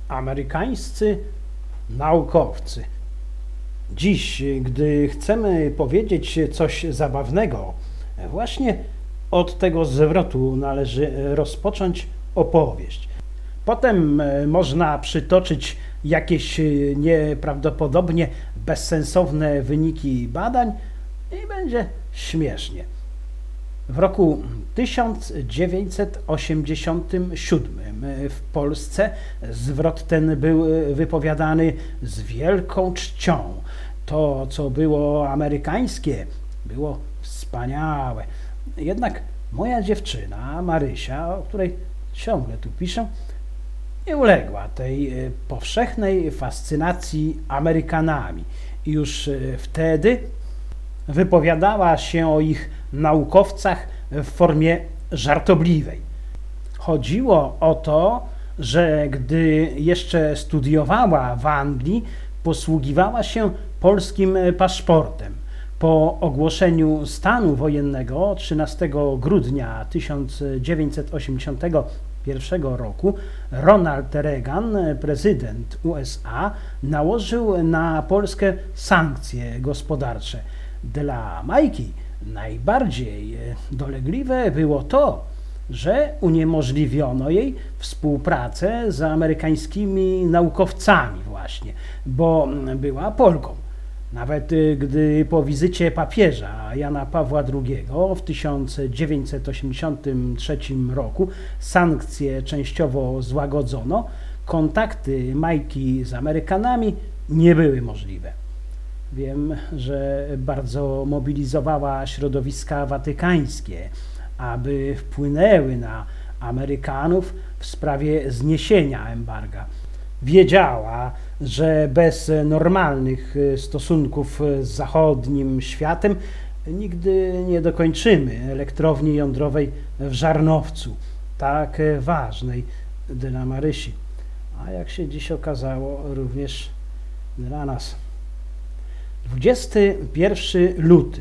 Amerykańscy naukowcy. Dziś, gdy chcemy powiedzieć coś zabawnego, właśnie od tego zwrotu należy rozpocząć opowieść. Potem można przytoczyć jakieś nieprawdopodobnie bezsensowne wyniki badań i będzie śmiesznie. W roku 1987 w Polsce zwrot ten był wypowiadany z wielką czcią. To, co było amerykańskie, było wspaniałe. Jednak moja dziewczyna, Marysia, o której ciągle tu piszę, nie uległa tej powszechnej fascynacji Amerykanami. I już wtedy wypowiadała się o ich naukowcach w formie żartobliwej. Chodziło o to, że gdy jeszcze studiowała w Anglii, posługiwała się polskim paszportem. Po ogłoszeniu stanu wojennego 13 grudnia 1981 roku Ronald Reagan, prezydent USA, nałożył na Polskę sankcje gospodarcze. Dla Majki najbardziej dolegliwe było to, że uniemożliwiono jej współpracę z amerykańskimi naukowcami właśnie, bo była Polką. Nawet gdy po wizycie papieża Jana Pawła II w 1983 roku sankcje częściowo złagodzono, kontakty Majki z Amerykanami nie były możliwe. Wiem, że bardzo mobilizowała środowiska watykańskie, aby wpłynęły na Amerykanów w sprawie zniesienia embarga. Wiedziała, że bez normalnych stosunków z zachodnim światem nigdy nie dokończymy elektrowni jądrowej w Żarnowcu, tak ważnej dla Marysi, a jak się dziś okazało, również dla nas. 21 luty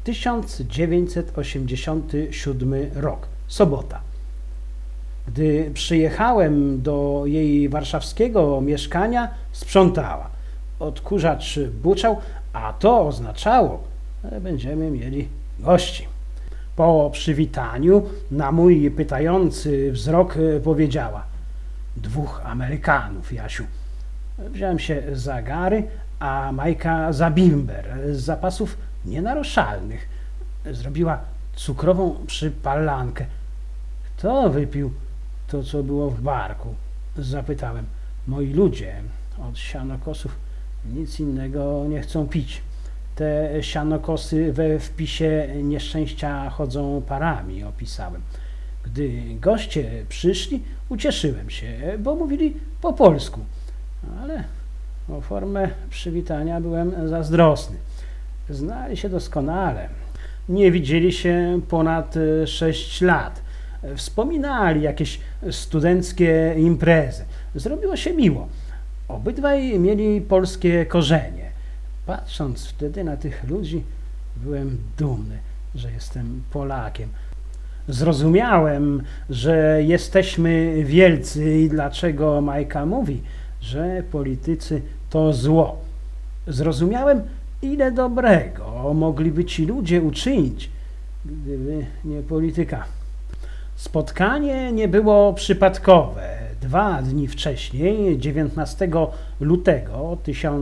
1987 rok, sobota. Gdy przyjechałem do jej warszawskiego mieszkania, sprzątała. Odkurzacz buczał, a to oznaczało, że będziemy mieli gości. Po przywitaniu na mój pytający wzrok powiedziała: dwóch Amerykanów, Jasiu. Wziąłem się za gary, a Majka za bimber z zapasów nienaruszalnych. Zrobiła cukrową przypalankę. Kto wypił to, co było w barku? Zapytałem. Moi ludzie od sianokosów nic innego nie chcą pić. Te sianokosy we wpisie nieszczęścia chodzą parami, opisałem. Gdy goście przyszli, ucieszyłem się, bo mówili po polsku, ale o formę przywitania byłem zazdrosny. Znali się doskonale. Nie widzieli się ponad 6 lat. Wspominali jakieś studenckie imprezy. Zrobiło się miło. Obydwaj mieli polskie korzenie. Patrząc wtedy na tych ludzi, byłem dumny, że jestem Polakiem. Zrozumiałem, że jesteśmy wielcy i dlaczego Majka mówi, że politycy to zło. Zrozumiałem, ile dobrego mogliby ci ludzie uczynić, gdyby nie polityka. Spotkanie nie było przypadkowe. 2 dni wcześniej, 19 lutego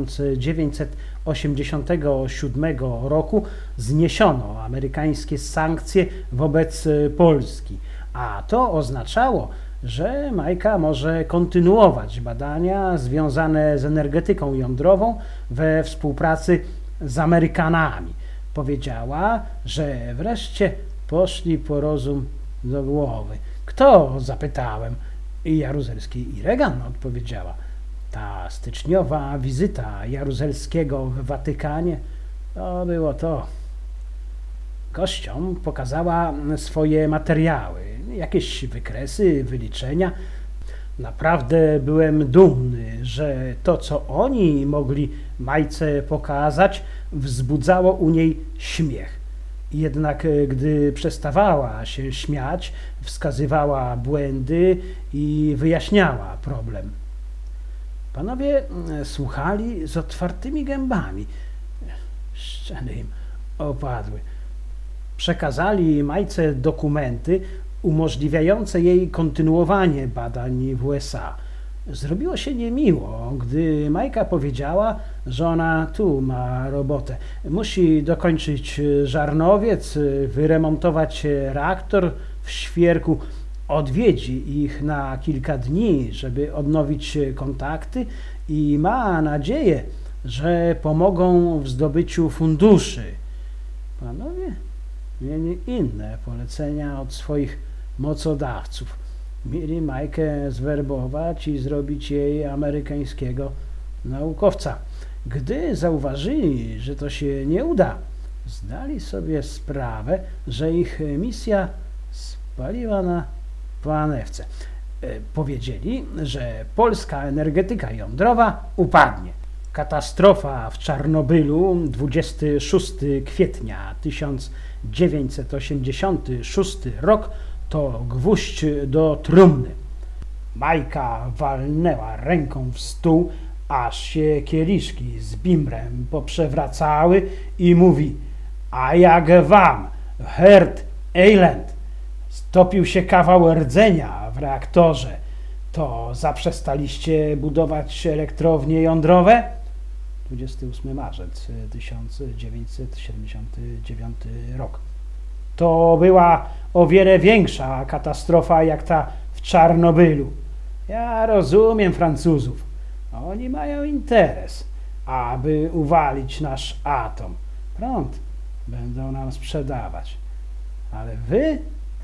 1987 roku, zniesiono amerykańskie sankcje wobec Polski, a to oznaczało, że Majka może kontynuować badania związane z energetyką jądrową we współpracy z Amerykanami. Powiedziała, że wreszcie poszli po rozum do głowy. Kto? Zapytałem. Jaruzelski i Reagan, odpowiedziała. Ta styczniowa wizyta Jaruzelskiego w Watykanie to było to. Gościom pokazała swoje materiały, jakieś wykresy, wyliczenia. Naprawdę byłem dumny, że to, co oni mogli Majce pokazać, wzbudzało u niej śmiech. Jednak gdy przestawała się śmiać, wskazywała błędy i wyjaśniała problem. Panowie słuchali z otwartymi gębami. Szczeny im opadły. Przekazali Majce dokumenty umożliwiające jej kontynuowanie badań w USA. Zrobiło się niemiło, gdy Majka powiedziała, że ona tu ma robotę. Musi dokończyć żarnowiec, wyremontować reaktor w Świerku. Odwiedzi ich na kilka dni, żeby odnowić kontakty i ma nadzieję, że pomogą w zdobyciu funduszy. Panowie mieli inne polecenia od swoich mocodawców. Mieli Majkę zwerbować i zrobić jej amerykańskiego naukowca. Gdy zauważyli, że to się nie uda, zdali sobie sprawę, że ich misja spaliła na panewce. Powiedzieli, że polska energetyka jądrowa upadnie. Katastrofa w Czarnobylu 26 kwietnia 1986 rok to gwóźdź do trumny. Majka walnęła ręką w stół, aż się kieliszki z bimbrem poprzewracały i mówi: a jak wam, Herd Eiland, stopił się kawał rdzenia w reaktorze, to zaprzestaliście budować elektrownie jądrowe? 28 marzec 1979 rok. To była o wiele większa katastrofa jak ta w Czarnobylu. Ja rozumiem Francuzów. Oni mają interes, aby uwalić nasz atom. Prąd będą nam sprzedawać. Ale wy?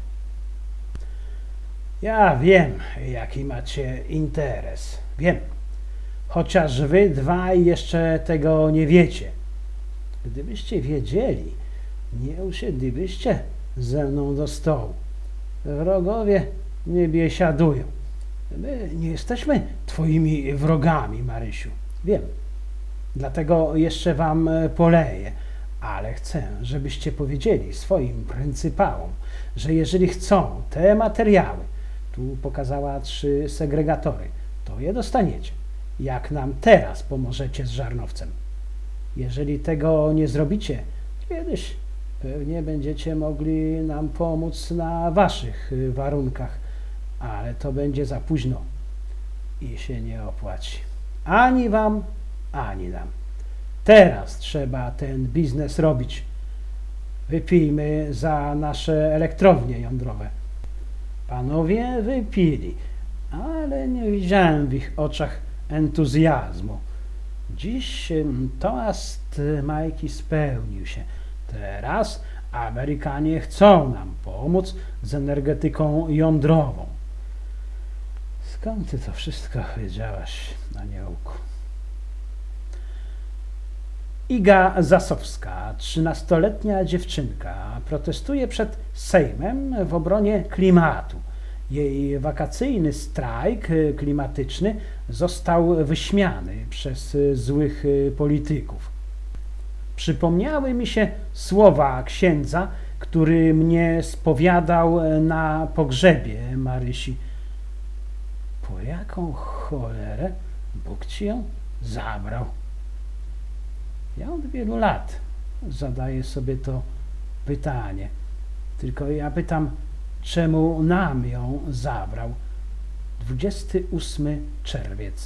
Ja wiem, jaki macie interes. Wiem. Chociaż wy dwaj jeszcze tego nie wiecie. Gdybyście wiedzieli, nie usiedlibyście ze mną do stołu. Wrogowie nie biesiadują. My nie jesteśmy twoimi wrogami, Marysiu. Wiem. Dlatego jeszcze wam poleję. Ale chcę, żebyście powiedzieli swoim pryncypałom, że jeżeli chcą te materiały, tu pokazała 3 segregatory, to je dostaniecie. Jak nam teraz pomożecie z żarnowcem. Jeżeli tego nie zrobicie, kiedyś pewnie będziecie mogli nam pomóc na waszych warunkach, ale to będzie za późno i się nie opłaci. Ani wam, ani nam. Teraz trzeba ten biznes robić. Wypijmy za nasze elektrownie jądrowe. Panowie wypili, ale nie widziałem w ich oczach entuzjazmu. Dziś toast Majki spełnił się. Teraz Amerykanie chcą nam pomóc z energetyką jądrową. Skąd ty to wszystko wiedziałaś, aniołku? Iga Zasowska, 13-letnia dziewczynka, protestuje przed Sejmem w obronie klimatu. Jej wakacyjny strajk klimatyczny został wyśmiany przez złych polityków. Przypomniały mi się słowa księdza, który mnie spowiadał na pogrzebie Marysi. Po jaką cholerę Bóg ci ją zabrał? Ja od wielu lat zadaję sobie to pytanie. Tylko ja pytam, czemu nam ją zabrał? 28 czerwiec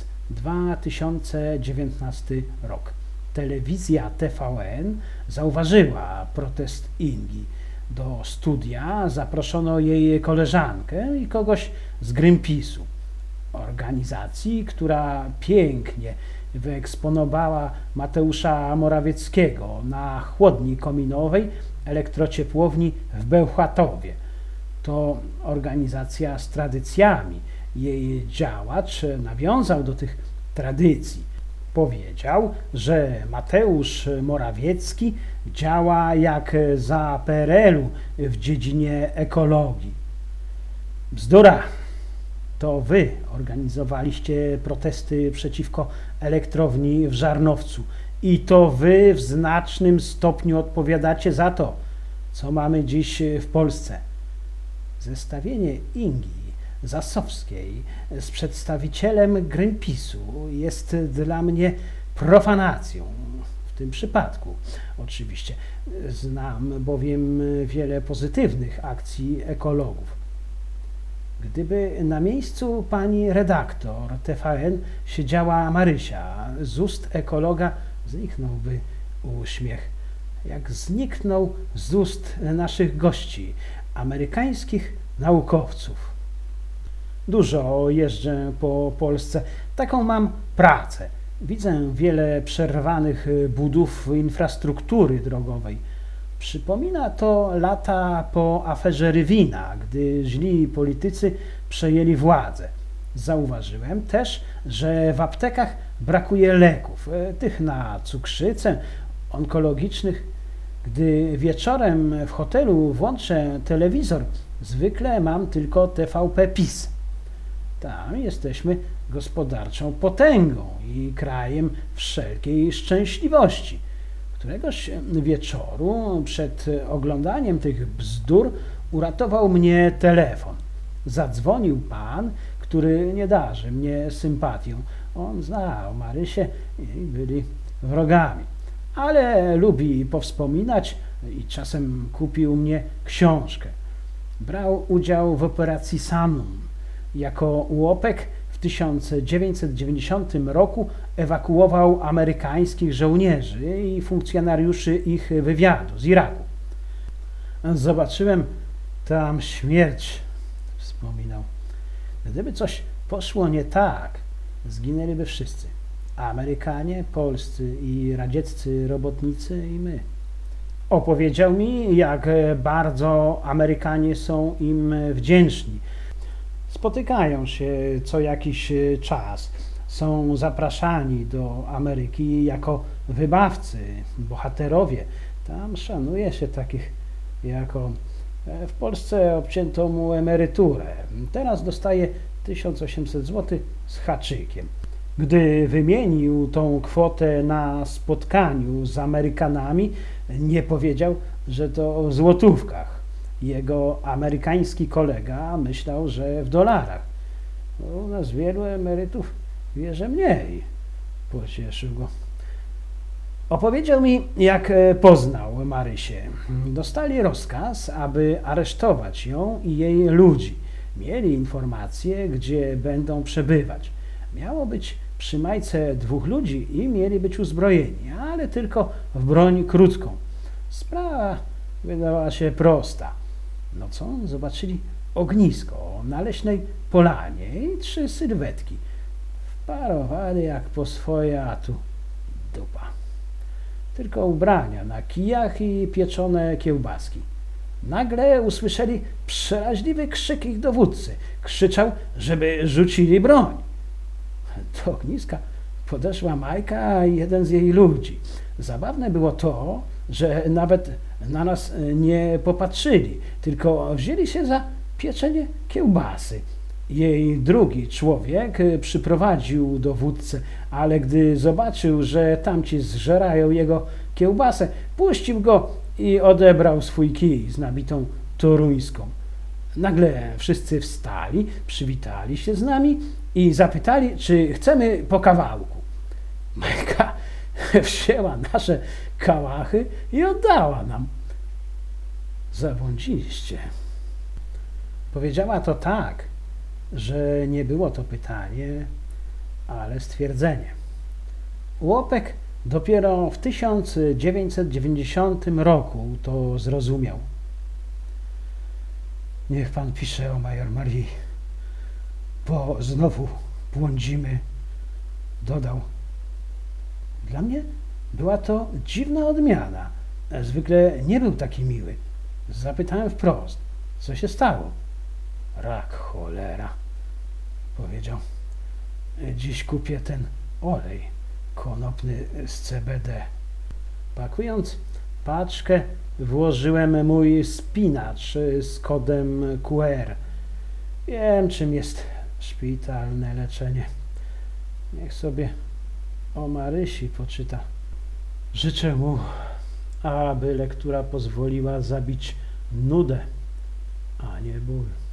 2019 rok. Telewizja TVN zauważyła protest Ingi. Do studia zaproszono jej koleżankę i kogoś z Greenpeace'u, organizacji, która pięknie wyeksponowała Mateusza Morawieckiego na chłodni kominowej elektrociepłowni w Bełchatowie. To organizacja z tradycjami. Jej działacz nawiązał do tych tradycji. Powiedział, że Mateusz Morawiecki działa jak za PRL-u w dziedzinie ekologii. Bzdura! To wy organizowaliście protesty przeciwko elektrowni w Żarnowcu i to wy w znacznym stopniu odpowiadacie za to, co mamy dziś w Polsce. Zestawienie Ingi Zasowskiej z przedstawicielem Greenpeace'u jest dla mnie profanacją. W tym przypadku oczywiście. Znam bowiem wiele pozytywnych akcji ekologów. Gdyby na miejscu pani redaktor TVN siedziała Marysia, z ust ekologa zniknąłby uśmiech, jak zniknął z ust naszych gości, amerykańskich naukowców. Dużo jeżdżę po Polsce, taką mam pracę. Widzę wiele przerwanych budów infrastruktury drogowej. Przypomina to lata po aferze Rywina, gdy źli politycy przejęli władzę. Zauważyłem też, że w aptekach brakuje leków, tych na cukrzycę, onkologicznych. Gdy wieczorem w hotelu włączę telewizor, zwykle mam tylko TVP PiS. Tam jesteśmy gospodarczą potęgą i krajem wszelkiej szczęśliwości. Któregoś wieczoru przed oglądaniem tych bzdur uratował mnie telefon. Zadzwonił pan, który nie darzy mnie sympatią. On znał Marysię i byli wrogami, ale lubi powspominać i czasem kupił mnie książkę. Brał udział w operacji Samum. Jako łopek w 1990 roku ewakuował amerykańskich żołnierzy i funkcjonariuszy ich wywiadu z Iraku. Zobaczyłem tam śmierć, wspominał. Gdyby coś poszło nie tak, zginęliby wszyscy. Amerykanie, polscy i radzieccy robotnicy i my. Opowiedział mi, jak bardzo Amerykanie są im wdzięczni. Spotykają się co jakiś czas. Są zapraszani do Ameryki jako wybawcy, bohaterowie. Tam szanuje się takich jak on. W Polsce obcięto mu emeryturę. Teraz dostaje 1800 zł z haczykiem. Gdy wymienił tą kwotę na spotkaniu z Amerykanami, nie powiedział, że to w złotówkach. Jego amerykański kolega myślał, że w dolarach. U nas wielu emerytów wie, że mniej. Pocieszył go. Opowiedział mi, jak poznał Marysię. Dostali rozkaz, aby aresztować ją i jej ludzi. Mieli informacje, gdzie będą przebywać. Miało być przy Majce 2 ludzi i mieli być uzbrojeni, ale tylko w broń krótką. Sprawa wydawała się prosta. Nocą zobaczyli ognisko na leśnej polanie i 3 sylwetki. Wparowali jak po swoje, a tu dupa. Tylko ubrania na kijach i pieczone kiełbaski. Nagle usłyszeli przeraźliwy krzyk ich dowódcy. Krzyczał, żeby rzucili broń. Do ogniska podeszła Majka i jeden z jej ludzi. Zabawne było to, że nawet na nas nie popatrzyli, tylko wzięli się za pieczenie kiełbasy. Jej drugi człowiek przyprowadził dowódcę, ale gdy zobaczył, że tamci zżerają jego kiełbasę, puścił go i odebrał swój kij z nabitą toruńską. Nagle wszyscy wstali, przywitali się z nami i zapytali, czy chcemy po kawałku. Majka wzięła nasze kałachy i oddała nam. Zabłądziliście. Powiedziała to tak, że nie było to pytanie, ale stwierdzenie. Łopek dopiero w 1990 roku to zrozumiał. Niech pan pisze o major Marii, bo znowu błądzimy, dodał. Dla mnie była to dziwna odmiana. Zwykle nie był taki miły. Zapytałem wprost, co się stało. Rak, cholera, powiedział. Dziś kupię ten olej konopny z CBD. Pakując paczkę, włożyłem mój spinacz z kodem QR. Wiem, czym jest szpitalne leczenie. Niech sobie o Marysi poczyta. Życzę mu, aby lektura pozwoliła zabić nudę, a nie ból.